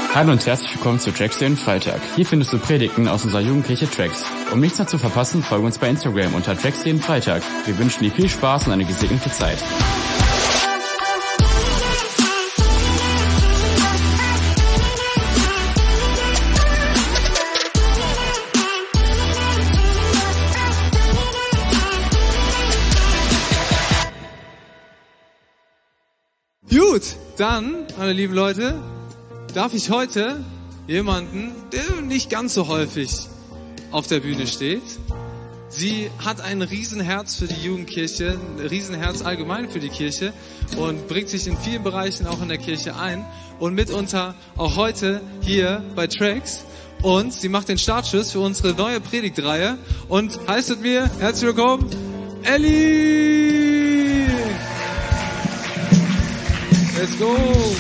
Hallo und herzlich willkommen zu Tracks den Freitag. Hier findest du Predigten aus unserer Jugendkirche Tracks. Um nichts mehr zu verpassen, folge uns bei Instagram unter Tracks den Freitag. Wir wünschen dir viel Spaß und eine gesegnete Zeit. Gut, dann, meine lieben Leute, darf ich heute jemanden, der nicht ganz so häufig auf der Bühne steht. Sie hat ein Riesenherz für die Jugendkirche, ein Riesenherz allgemein für die Kirche und bringt sich in vielen Bereichen auch in der Kirche ein und mitunter auch heute hier bei Tracks. Und sie macht den Startschuss für unsere neue Predigtreihe und heißt mit mir, herzlich willkommen, Elli! Let's go!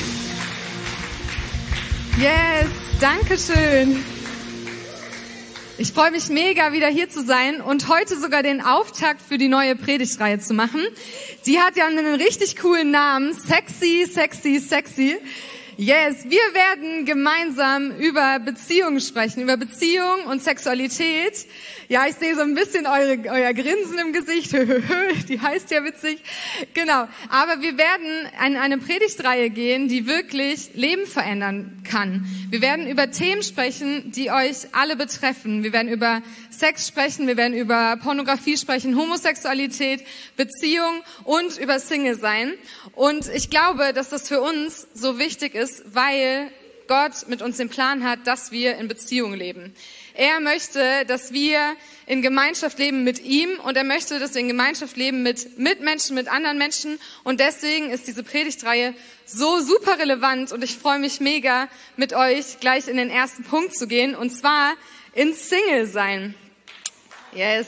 Yes, danke schön. Ich freue mich mega, wieder hier zu sein und heute sogar den Auftakt für die neue Predigtreihe zu machen. Die hat ja einen richtig coolen Namen, Sexy, Sexy, Sexy. Yes, wir werden gemeinsam über Beziehungen sprechen, über Beziehung und Sexualität. Ja, ich sehe so ein bisschen euer Grinsen im Gesicht. Die heißt ja witzig. Genau. Aber wir werden in eine Predigtreihe gehen, die wirklich Leben verändern kann. Wir werden über Themen sprechen, die euch alle betreffen. Wir werden über Sex sprechen, wir werden über Pornografie sprechen, Homosexualität, Beziehung und über Single sein. Und ich glaube, dass das für uns so wichtig ist, weil Gott mit uns den Plan hat, dass wir in Beziehung leben. Er möchte, dass wir in Gemeinschaft leben mit ihm und er möchte, dass wir in Gemeinschaft leben mit Mitmenschen, mit anderen Menschen. Und deswegen ist diese Predigtreihe so super relevant und ich freue mich mega, mit euch gleich in den ersten Punkt zu gehen und zwar in Single sein. Yes.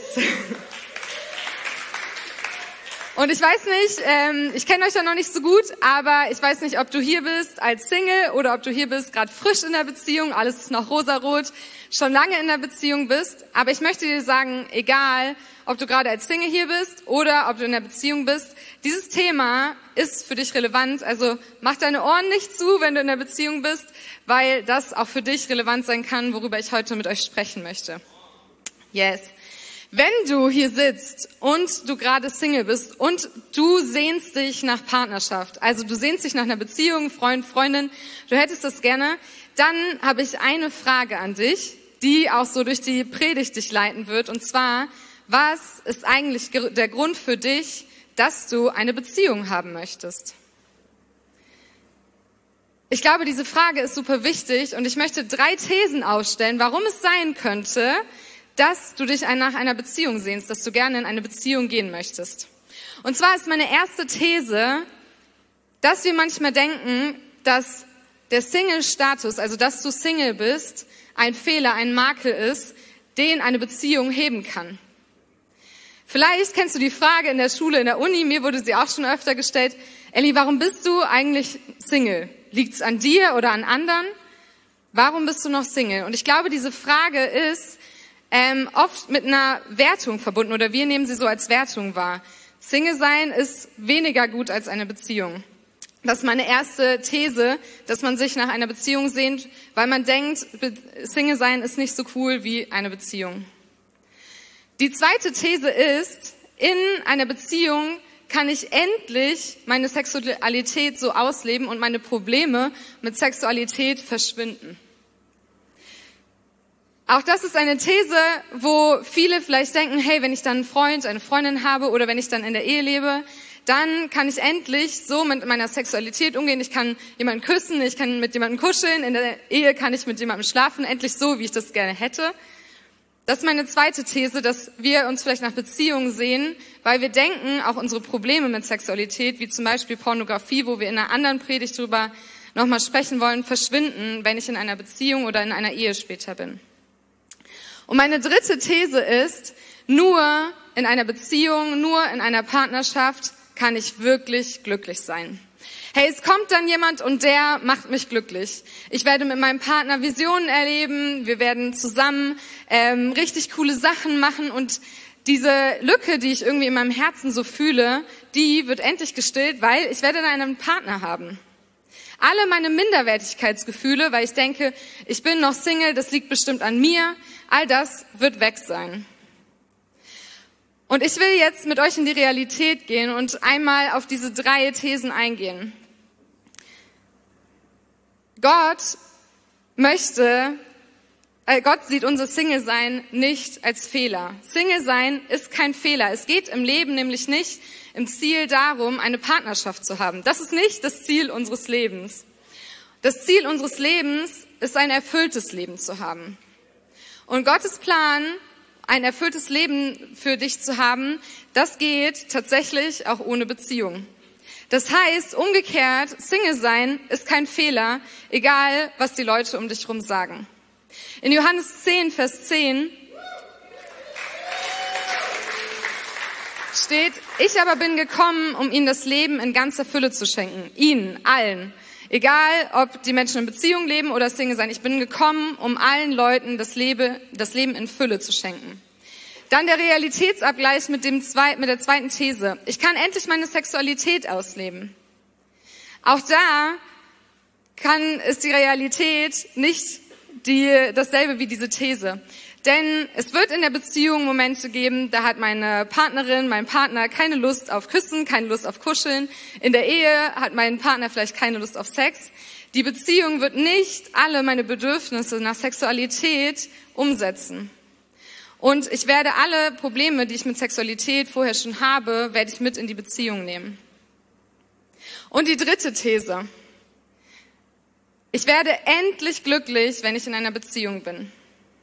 Und ich weiß nicht, ich kenne euch ja noch nicht so gut, aber ich weiß nicht, ob du hier bist als Single oder ob du hier bist, gerade frisch in der Beziehung, alles ist noch rosarot, schon lange in der Beziehung bist. Aber ich möchte dir sagen, egal, ob du gerade als Single hier bist oder ob du in der Beziehung bist, dieses Thema ist für dich relevant. Also mach deine Ohren nicht zu, wenn du in der Beziehung bist, weil das auch für dich relevant sein kann, worüber ich heute mit euch sprechen möchte. Yes. Wenn du hier sitzt und du gerade Single bist und du sehnst dich nach Partnerschaft, also du sehnst dich nach einer Beziehung, Freund, Freundin, du hättest das gerne, dann habe ich eine Frage an dich, die auch so durch die Predigt dich leiten wird. Und zwar, was ist eigentlich der Grund für dich, dass du eine Beziehung haben möchtest? Ich glaube, diese Frage ist super wichtig und ich möchte 3 Thesen aufstellen, warum es sein könnte, dass du dich nach einer Beziehung sehnst, dass du gerne in eine Beziehung gehen möchtest. Und zwar ist meine erste These, dass wir manchmal denken, dass der Single-Status, also dass du Single bist, ein Fehler, ein Makel ist, den eine Beziehung heben kann. Vielleicht kennst du die Frage in der Schule, in der Uni, mir wurde sie auch schon öfter gestellt, Elli, warum bist du eigentlich Single? Liegt's an dir oder an anderen? Warum bist du noch Single? Und ich glaube, diese Frage ist oft mit einer Wertung verbunden oder wir nehmen sie so als Wertung wahr. Single sein ist weniger gut als eine Beziehung. Das ist meine erste These, dass man sich nach einer Beziehung sehnt, weil man denkt, Single sein ist nicht so cool wie eine Beziehung. Die zweite These ist, in einer Beziehung kann ich endlich meine Sexualität so ausleben und meine Probleme mit Sexualität verschwinden. Auch das ist eine These, wo viele vielleicht denken, hey, wenn ich dann einen Freund, eine Freundin habe oder wenn ich dann in der Ehe lebe, dann kann ich endlich so mit meiner Sexualität umgehen. Ich kann jemanden küssen, ich kann mit jemandem kuscheln, in der Ehe kann ich mit jemandem schlafen, endlich so, wie ich das gerne hätte. Das ist meine zweite These, dass wir uns vielleicht nach Beziehungen sehen, weil wir denken, auch unsere Probleme mit Sexualität, wie zum Beispiel Pornografie, wo wir in einer anderen Predigt drüber nochmal sprechen wollen, verschwinden, wenn ich in einer Beziehung oder in einer Ehe später bin. Und meine dritte These ist, nur in einer Beziehung, nur in einer Partnerschaft kann ich wirklich glücklich sein. Hey, es kommt dann jemand und der macht mich glücklich. Ich werde mit meinem Partner Visionen erleben, wir werden zusammen richtig coole Sachen machen und diese Lücke, die ich irgendwie in meinem Herzen so fühle, die wird endlich gestillt, weil ich werde dann einen Partner haben. Alle meine Minderwertigkeitsgefühle, weil ich denke, ich bin noch Single, das liegt bestimmt an mir, all das wird weg sein. Und ich will jetzt mit euch in die Realität gehen und einmal auf diese 3 Thesen eingehen. Gott sieht unser Single-Sein nicht als Fehler. Single-Sein ist kein Fehler. Es geht im Leben nämlich nicht im Ziel darum, eine Partnerschaft zu haben. Das ist nicht das Ziel unseres Lebens. Das Ziel unseres Lebens ist, ein erfülltes Leben zu haben. Und Gottes Plan, ein erfülltes Leben für dich zu haben, das geht tatsächlich auch ohne Beziehung. Das heißt, umgekehrt, Single-Sein ist kein Fehler, egal was die Leute um dich herum sagen. In Johannes 10, Vers 10 steht, ich aber bin gekommen, um ihnen das Leben in ganzer Fülle zu schenken. Ihnen, allen. Egal, ob die Menschen in Beziehung leben oder Single sein. Ich bin gekommen, um allen Leuten das Leben in Fülle zu schenken. Dann der Realitätsabgleich mit der zweiten These. Ich kann endlich meine Sexualität ausleben. Auch da ist die Realität nicht dasselbe wie diese These. Denn es wird in der Beziehung Momente geben, da hat meine Partnerin, mein Partner keine Lust auf Küssen, keine Lust auf Kuscheln. In der Ehe hat mein Partner vielleicht keine Lust auf Sex. Die Beziehung wird nicht alle meine Bedürfnisse nach Sexualität umsetzen. Und ich werde alle Probleme, die ich mit Sexualität vorher schon habe, werde ich mit in die Beziehung nehmen. Und die dritte These. Ich werde endlich glücklich, wenn ich in einer Beziehung bin.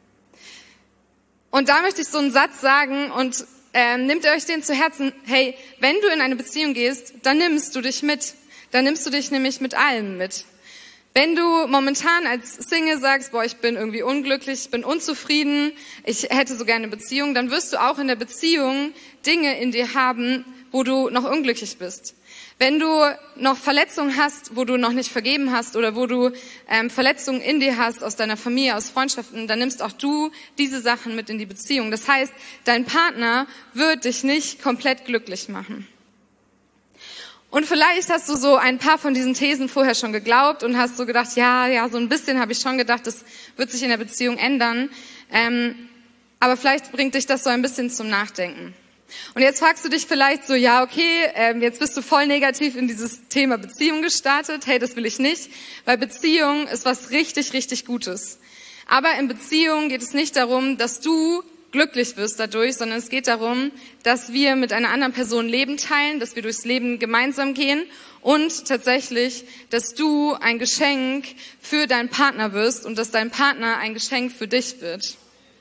Und da möchte ich so einen Satz sagen und nehmt ihr euch den zu Herzen. Hey, wenn du in eine Beziehung gehst, dann nimmst du dich mit. Dann nimmst du dich nämlich mit allem mit. Wenn du momentan als Single sagst, boah, ich bin irgendwie unglücklich, ich bin unzufrieden, ich hätte so gerne eine Beziehung, dann wirst du auch in der Beziehung Dinge in dir haben, wo du noch unglücklich bist. Wenn du noch Verletzungen hast, wo du noch nicht vergeben hast oder wo du Verletzungen in dir hast aus deiner Familie, aus Freundschaften, dann nimmst auch du diese Sachen mit in die Beziehung. Das heißt, dein Partner wird dich nicht komplett glücklich machen. Und vielleicht hast du so ein paar von diesen Thesen vorher schon geglaubt und hast so gedacht, ja, so ein bisschen habe ich schon gedacht, das wird sich in der Beziehung ändern. Aber vielleicht bringt dich das so ein bisschen zum Nachdenken. Und jetzt fragst du dich vielleicht so, ja, okay, jetzt bist du voll negativ in dieses Thema Beziehung gestartet. Hey, das will ich nicht, weil Beziehung ist was richtig, richtig Gutes. Aber in Beziehung geht es nicht darum, dass du glücklich wirst dadurch, sondern es geht darum, dass wir mit einer anderen Person Leben teilen, dass wir durchs Leben gemeinsam gehen und tatsächlich, dass du ein Geschenk für deinen Partner wirst und dass dein Partner ein Geschenk für dich wird.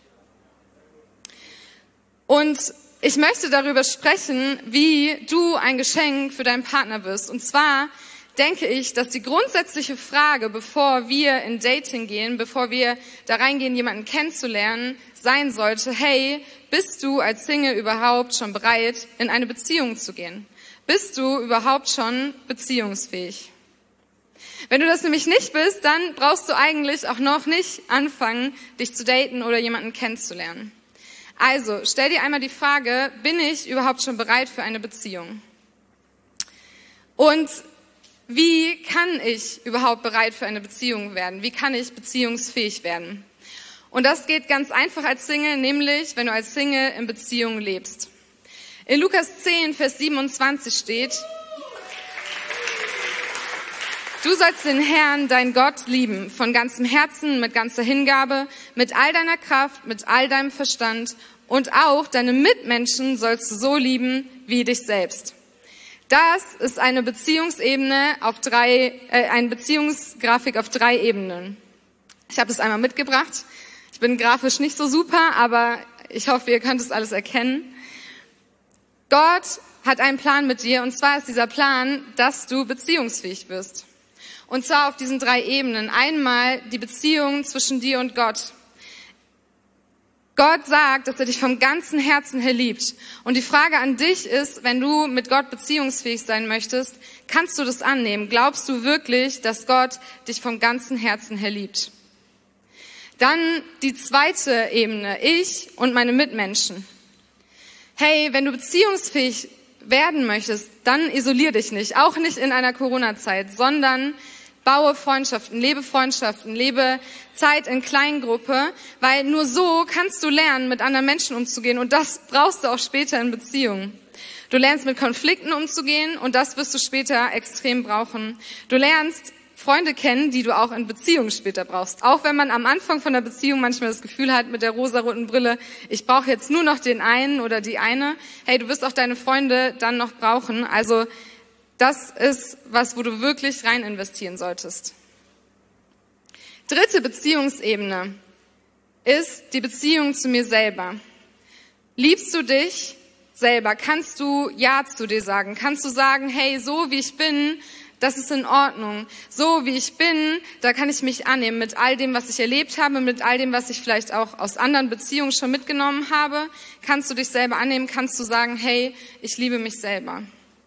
Und ich möchte darüber sprechen, wie du ein Geschenk für deinen Partner wirst. Und zwar denke ich, dass die grundsätzliche Frage, bevor wir in Dating gehen, bevor wir da reingehen, jemanden kennenzulernen, sein sollte, hey, bist du als Single überhaupt schon bereit, in eine Beziehung zu gehen? Bist du überhaupt schon beziehungsfähig? Wenn du das nämlich nicht bist, dann brauchst du eigentlich auch noch nicht anfangen, dich zu daten oder jemanden kennenzulernen. Also, stell dir einmal die Frage, bin ich überhaupt schon bereit für eine Beziehung? Und wie kann ich überhaupt bereit für eine Beziehung werden? Wie kann ich beziehungsfähig werden? Und das geht ganz einfach als Single, nämlich wenn du als Single in Beziehung lebst. In Lukas 10, Vers 27 steht, du sollst den Herrn, dein Gott, lieben, von ganzem Herzen, mit ganzer Hingabe, mit all deiner Kraft, mit all deinem Verstand und auch deine Mitmenschen sollst du so lieben wie dich selbst. Das ist eine Beziehungsebene eine Beziehungsgrafik auf 3 Ebenen. Ich habe das einmal mitgebracht. Ich bin grafisch nicht so super, aber ich hoffe, ihr könnt es alles erkennen. Gott hat einen Plan mit dir und zwar ist dieser Plan, dass du beziehungsfähig wirst. Und zwar auf diesen 3 Ebenen. Einmal die Beziehung zwischen dir und Gott. Gott sagt, dass er dich vom ganzen Herzen her liebt. Und die Frage an dich ist, wenn du mit Gott beziehungsfähig sein möchtest, kannst du das annehmen? Glaubst du wirklich, dass Gott dich vom ganzen Herzen her liebt? Dann die zweite Ebene, ich und meine Mitmenschen. Hey, wenn du beziehungsfähig werden möchtest, dann isolier dich nicht, auch nicht in einer Corona-Zeit, sondern baue Freundschaften, lebe Zeit in Kleingruppe, weil nur so kannst du lernen, mit anderen Menschen umzugehen und das brauchst du auch später in Beziehungen. Du lernst mit Konflikten umzugehen und das wirst du später extrem brauchen. Du lernst Freunde kennen, die du auch in Beziehungen später brauchst. Auch wenn man am Anfang von der Beziehung manchmal das Gefühl hat mit der rosaroten Brille, ich brauche jetzt nur noch den einen oder die eine. Hey, du wirst auch deine Freunde dann noch brauchen. Also das ist was, wo du wirklich rein investieren solltest. Dritte Beziehungsebene ist die Beziehung zu mir selber. Liebst du dich selber? Kannst du Ja zu dir sagen? Kannst du sagen, hey, so wie ich bin, das ist in Ordnung. So wie ich bin, da kann ich mich annehmen mit all dem, was ich erlebt habe, mit all dem, was ich vielleicht auch aus anderen Beziehungen schon mitgenommen habe. Kannst du dich selber annehmen? Kannst du sagen, hey, ich liebe mich selber?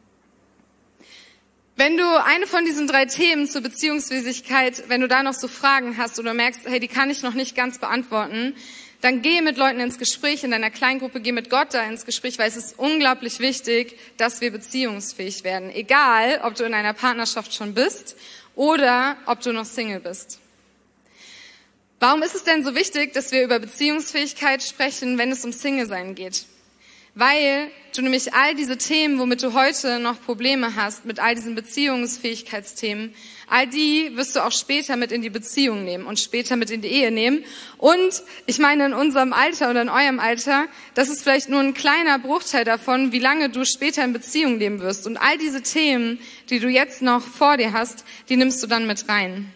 Wenn du eine von diesen 3 Themen zur Beziehungsfähigkeit, wenn du da noch so Fragen hast oder merkst, hey, die kann ich noch nicht ganz beantworten, dann geh mit Leuten ins Gespräch, in deiner Kleingruppe, geh mit Gott da ins Gespräch, weil es ist unglaublich wichtig, dass wir beziehungsfähig werden. Egal, ob du in einer Partnerschaft schon bist oder ob du noch Single bist. Warum ist es denn so wichtig, dass wir über Beziehungsfähigkeit sprechen, wenn es um Single-Sein geht? Weil du nämlich all diese Themen, womit du heute noch Probleme hast, mit all diesen Beziehungsfähigkeitsthemen, all die wirst du auch später mit in die Beziehung nehmen und später mit in die Ehe nehmen. Und ich meine, in unserem Alter oder in eurem Alter, das ist vielleicht nur ein kleiner Bruchteil davon, wie lange du später in Beziehung leben wirst. Und all diese Themen, die du jetzt noch vor dir hast, die nimmst du dann mit rein.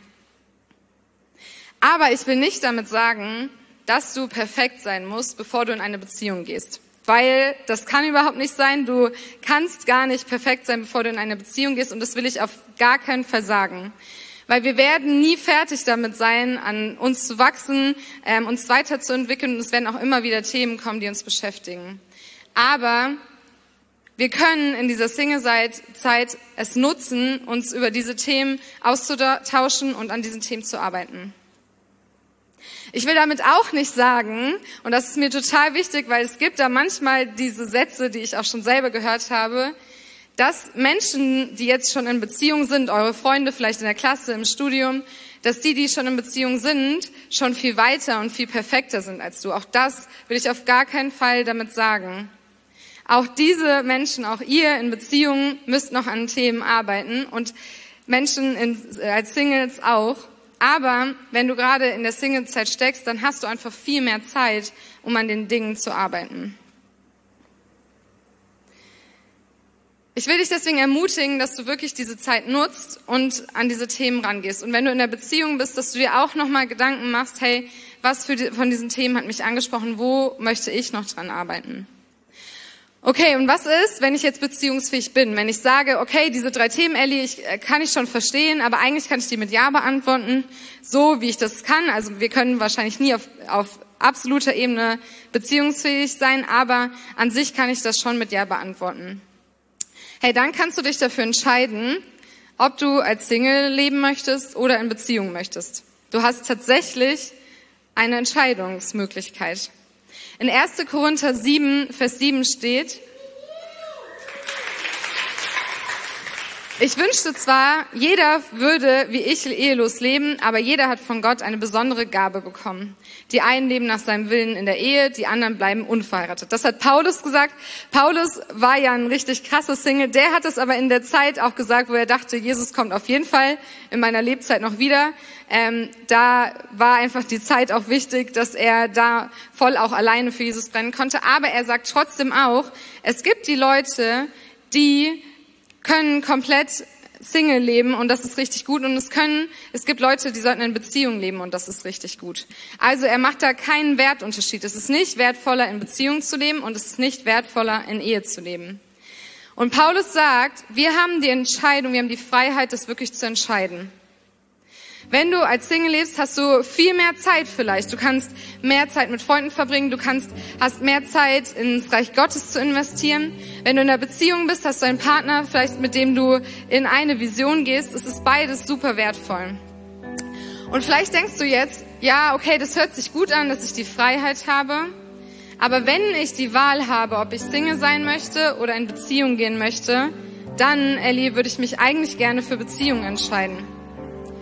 Aber ich will nicht damit sagen, dass du perfekt sein musst, bevor du in eine Beziehung gehst. Weil das kann überhaupt nicht sein. Du kannst gar nicht perfekt sein, bevor du in eine Beziehung gehst. Und das will ich auf gar keinen Fall sagen. Weil wir werden nie fertig damit sein, an uns zu wachsen, uns weiterzuentwickeln. Und es werden auch immer wieder Themen kommen, die uns beschäftigen. Aber wir können in dieser Single-Zeit es nutzen, uns über diese Themen auszutauschen und an diesen Themen zu arbeiten. Ich will damit auch nicht sagen, und das ist mir total wichtig, weil es gibt da manchmal diese Sätze, die ich auch schon selber gehört habe, dass Menschen, die jetzt schon in Beziehung sind, eure Freunde vielleicht in der Klasse, im Studium, dass die schon in Beziehung sind, schon viel weiter und viel perfekter sind als du. Auch das will ich auf gar keinen Fall damit sagen. Auch diese Menschen, auch ihr in Beziehungen müsst noch an Themen arbeiten und Menschen als Singles auch. Aber wenn du gerade in der Single-Zeit steckst, dann hast du einfach viel mehr Zeit, um an den Dingen zu arbeiten. Ich will dich deswegen ermutigen, dass du wirklich diese Zeit nutzt und an diese Themen rangehst. Und wenn du in der Beziehung bist, dass du dir auch nochmal Gedanken machst, hey, was von diesen Themen hat mich angesprochen, wo möchte ich noch dran arbeiten? Okay, und was ist, wenn ich jetzt beziehungsfähig bin? Wenn ich sage, okay, diese 3 Themen, Ellie, kann ich schon verstehen, aber eigentlich kann ich die mit Ja beantworten, so wie ich das kann. Also wir können wahrscheinlich nie auf absoluter Ebene beziehungsfähig sein, aber an sich kann ich das schon mit Ja beantworten. Hey, dann kannst du dich dafür entscheiden, ob du als Single leben möchtest oder in Beziehung möchtest. Du hast tatsächlich eine Entscheidungsmöglichkeit. In 1. Korinther 7, Vers 7 steht, ich wünschte zwar, jeder würde wie ich ehelos leben, aber jeder hat von Gott eine besondere Gabe bekommen. Die einen leben nach seinem Willen in der Ehe, die anderen bleiben unverheiratet. Das hat Paulus gesagt. Paulus war ja ein richtig krasser Single. Der hat es aber in der Zeit auch gesagt, wo er dachte, Jesus kommt auf jeden Fall in meiner Lebzeit noch wieder. Da war einfach die Zeit auch wichtig, dass er da voll auch alleine für Jesus brennen konnte. Aber er sagt trotzdem auch, es gibt die Leute, die können komplett Single leben und das ist richtig gut. Und es gibt Leute, die sollten in Beziehung leben und das ist richtig gut. Also er macht da keinen Wertunterschied. Es ist nicht wertvoller, in Beziehung zu leben und es ist nicht wertvoller, in Ehe zu leben. Und Paulus sagt, wir haben die Entscheidung, wir haben die Freiheit, das wirklich zu entscheiden. Wenn du als Single lebst, hast du viel mehr Zeit vielleicht. Du kannst mehr Zeit mit Freunden verbringen, hast mehr Zeit ins Reich Gottes zu investieren. Wenn du in einer Beziehung bist, hast du einen Partner, vielleicht mit dem du in eine Vision gehst. Es ist beides super wertvoll. Und vielleicht denkst du jetzt, ja, okay, das hört sich gut an, dass ich die Freiheit habe. Aber wenn ich die Wahl habe, ob ich Single sein möchte oder in Beziehung gehen möchte, dann, Ellie, würde ich mich eigentlich gerne für Beziehung entscheiden.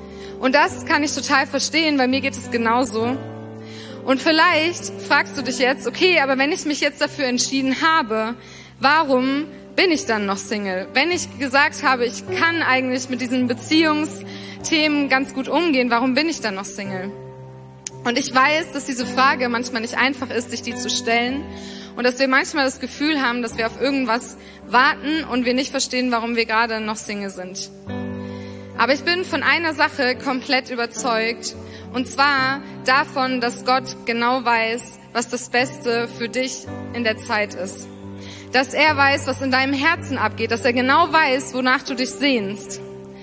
Und das kann ich total verstehen, weil mir geht es genauso. Und vielleicht fragst du dich jetzt, okay, aber wenn ich mich jetzt dafür entschieden habe, warum bin ich dann noch Single? Wenn ich gesagt habe, ich kann eigentlich mit diesen Beziehungsthemen ganz gut umgehen, warum bin ich dann noch Single? Und ich weiß, dass diese Frage manchmal nicht einfach ist, sich die zu stellen und dass wir manchmal das Gefühl haben, dass wir auf irgendwas warten und wir nicht verstehen, warum wir gerade noch Single sind. Aber ich bin von einer Sache komplett überzeugt, und zwar davon, dass Gott genau weiß, was das Beste für dich in der Zeit ist. Dass er weiß, was in deinem Herzen abgeht, dass er genau weiß, wonach du dich sehnst.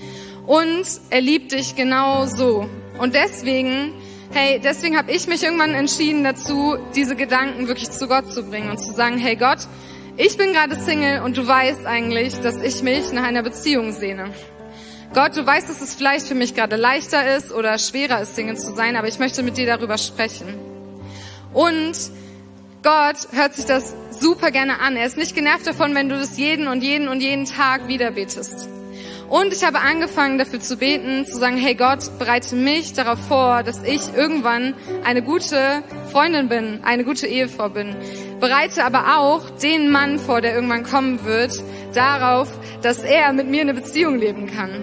Und er liebt dich genau so. Und deswegen habe ich mich irgendwann entschieden dazu, diese Gedanken wirklich zu Gott zu bringen und zu sagen, hey Gott, ich bin gerade Single und du weißt eigentlich, dass ich mich nach einer Beziehung sehne. Gott, du weißt, dass es vielleicht für mich gerade leichter ist oder schwerer ist, Single zu sein, aber ich möchte mit dir darüber sprechen. Und Gott hört sich das super gerne an. Er ist nicht genervt davon, wenn du das jeden Tag wieder betest. Und ich habe angefangen, dafür zu beten, zu sagen, hey Gott, bereite mich darauf vor, dass ich irgendwann eine gute Freundin bin, eine gute Ehefrau bin. Bereite aber auch den Mann vor, der irgendwann kommen wird, darauf, dass er mit mir eine Beziehung leben kann.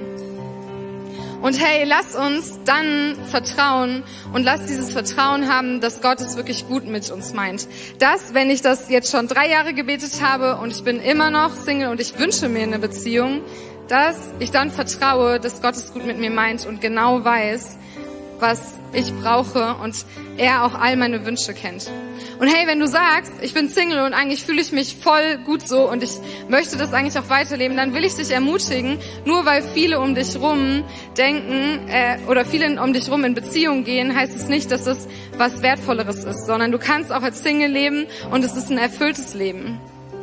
Und hey, lass uns dann vertrauen und lass dieses Vertrauen haben, dass Gott es wirklich gut mit uns meint. Dass, wenn ich das jetzt schon 3 Jahre gebetet habe und ich bin immer noch Single und ich wünsche mir eine Beziehung, dass ich dann vertraue, dass Gott es gut mit mir meint und genau weiß, was ich brauche und er auch all meine Wünsche kennt. Und hey, wenn du sagst, ich bin Single und eigentlich fühle ich mich voll gut so und ich möchte das eigentlich auch weiterleben, dann will ich dich ermutigen, nur weil viele um dich rum denken oder viele um dich rum in Beziehung gehen, heißt es nicht, dass es was Wertvolleres ist, sondern du kannst auch als Single leben und es ist ein erfülltes Leben.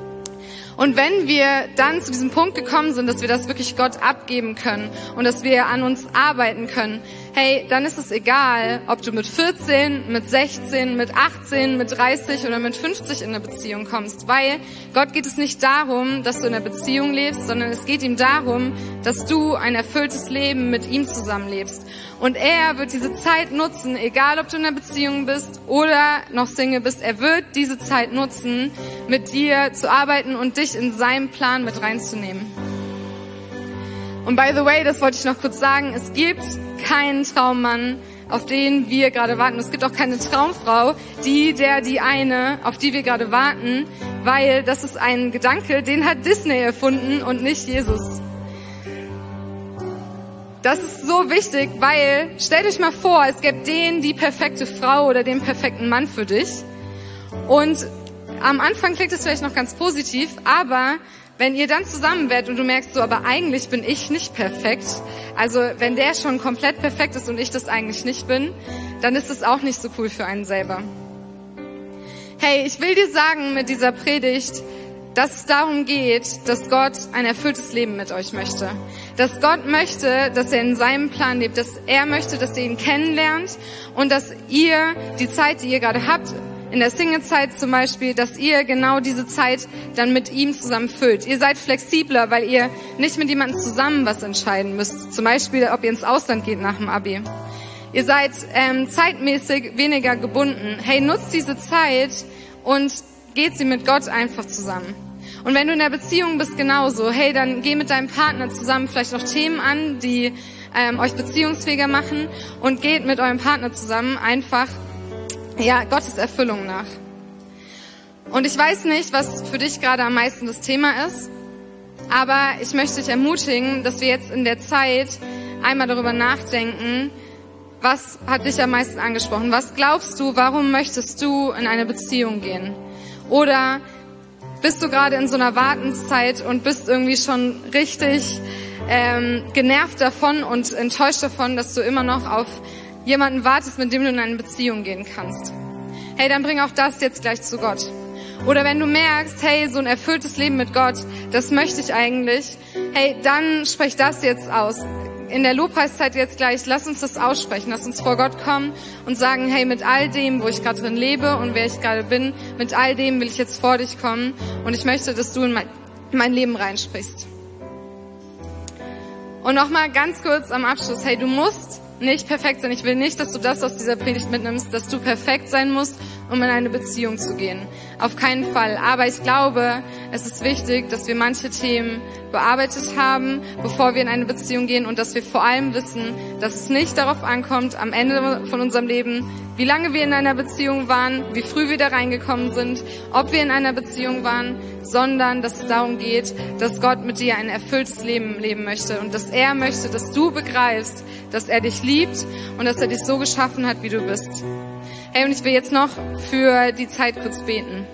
Und wenn wir dann zu diesem Punkt gekommen sind, dass wir das wirklich Gott abgeben können und dass wir an uns arbeiten können, hey, dann ist es egal, ob du mit 14, mit 16, mit 18, mit 30 oder mit 50 in eine Beziehung kommst, weil Gott geht es nicht darum, dass du in einer Beziehung lebst, sondern es geht ihm darum, dass du ein erfülltes Leben mit ihm zusammenlebst. Und er wird diese Zeit nutzen, egal ob du in einer Beziehung bist oder noch Single bist, er wird diese Zeit nutzen, mit dir zu arbeiten und dich in seinen Plan mit reinzunehmen. Und by the way, das wollte ich noch kurz sagen, es gibt keinen Traummann, auf den wir gerade warten. Es gibt auch keine Traumfrau, die eine, auf die wir gerade warten, weil das ist ein Gedanke, den hat Disney erfunden und nicht Jesus. Das ist so wichtig, weil, stellt euch mal vor, es gäbe die perfekte Frau oder den perfekten Mann für dich. Und am Anfang klingt es vielleicht noch ganz positiv, aber wenn ihr dann zusammen werdet und du merkst so, aber eigentlich bin ich nicht perfekt, also wenn der schon komplett perfekt ist und ich das eigentlich nicht bin, dann ist es auch nicht so cool für einen selber. Hey, ich will dir sagen mit dieser Predigt, dass es darum geht, dass Gott ein erfülltes Leben mit euch möchte. Dass Gott möchte, dass er in seinem Plan lebt, dass er möchte, dass ihr ihn kennenlernt und dass ihr die Zeit, die ihr gerade habt, in der Single-Zeit zum Beispiel, dass ihr genau diese Zeit dann mit ihm zusammen füllt. Ihr seid flexibler, weil ihr nicht mit jemandem zusammen was entscheiden müsst. Zum Beispiel, ob ihr ins Ausland geht nach dem Abi. Ihr seid zeitmäßig weniger gebunden. Hey, nutzt diese Zeit und geht sie mit Gott einfach zusammen. Und wenn du in der Beziehung bist, genauso. Hey, dann geh mit deinem Partner zusammen vielleicht noch Themen an, die euch beziehungsfähiger machen und geht mit eurem Partner zusammen einfach Gottes Erfüllung nach. Und ich weiß nicht, was für dich gerade am meisten das Thema ist, aber ich möchte dich ermutigen, dass wir jetzt in der Zeit einmal darüber nachdenken, was hat dich am meisten angesprochen? Was glaubst du, warum möchtest du in eine Beziehung gehen? Oder bist du gerade in so einer Wartenszeit und bist irgendwie schon richtig genervt davon und enttäuscht davon, dass du immer noch auf jemanden wartest, mit dem du in eine Beziehung gehen kannst? Hey, dann bring auch das jetzt gleich zu Gott. Oder wenn du merkst, hey, so ein erfülltes Leben mit Gott, das möchte ich eigentlich, hey, dann sprech das jetzt aus. In der Lobpreiszeit jetzt gleich, lass uns das aussprechen, lass uns vor Gott kommen und sagen, hey, mit all dem, wo ich gerade drin lebe und wer ich gerade bin, mit all dem will ich jetzt vor dich kommen und ich möchte, dass du in mein Leben reinsprichst. Und nochmal ganz kurz am Abschluss, hey, du musst nicht perfekt sein. Ich will nicht, dass du das aus dieser Predigt mitnimmst, dass du perfekt sein musst, um in eine Beziehung zu gehen. Auf keinen Fall. Aber ich glaube, es ist wichtig, dass wir manche Themen bearbeitet haben, bevor wir in eine Beziehung gehen und dass wir vor allem wissen, dass es nicht darauf ankommt, am Ende von unserem Leben, wie lange wir in einer Beziehung waren, wie früh wir da reingekommen sind, ob wir in einer Beziehung waren, sondern dass es darum geht, dass Gott mit dir ein erfülltes Leben leben möchte und dass er möchte, dass du begreifst, dass er dich liebt und dass er dich so geschaffen hat, wie du bist. Hey, und ich will jetzt noch für die Zeit kurz beten.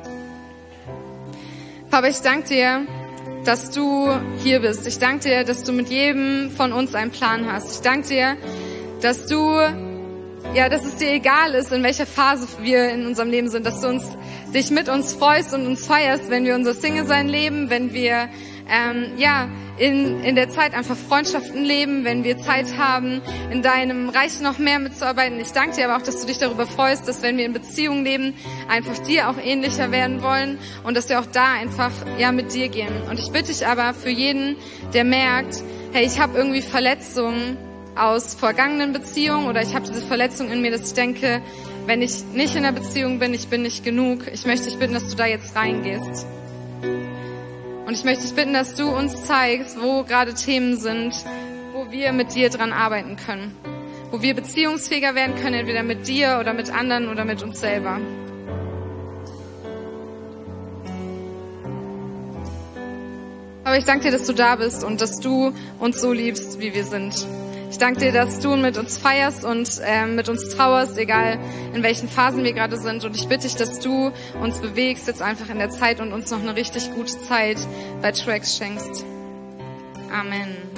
Vater, ich danke dir, dass du hier bist. Ich danke dir, dass du mit jedem von uns einen Plan hast. Ich danke dir, dass es dir egal ist, in welcher Phase wir in unserem Leben sind, dass du dich mit uns freust und uns feierst, wenn wir unser Single-Sein leben, wenn wir in der Zeit einfach Freundschaften leben, wenn wir Zeit haben, in deinem Reich noch mehr mitzuarbeiten. Ich danke dir aber auch, dass du dich darüber freust, dass wenn wir in Beziehungen leben, einfach dir auch ähnlicher werden wollen und dass wir auch da einfach mit dir gehen. Und ich bitte dich aber für jeden, der merkt, hey, ich habe irgendwie Verletzungen aus vergangenen Beziehungen oder ich habe diese Verletzung in mir, dass ich denke, wenn ich nicht in einer Beziehung bin, ich bin nicht genug. Ich möchte dich bitten, dass du da jetzt reingehst. Und ich möchte dich bitten, dass du uns zeigst, wo gerade Themen sind, wo wir mit dir dran arbeiten können. Wo wir beziehungsfähiger werden können, entweder mit dir oder mit anderen oder mit uns selber. Aber ich danke dir, dass du da bist und dass du uns so liebst, wie wir sind. Ich danke dir, dass du mit uns feierst und mit uns trauerst, egal in welchen Phasen wir gerade sind. Und ich bitte dich, dass du uns bewegst jetzt einfach in der Zeit und uns noch eine richtig gute Zeit bei Tracks schenkst. Amen.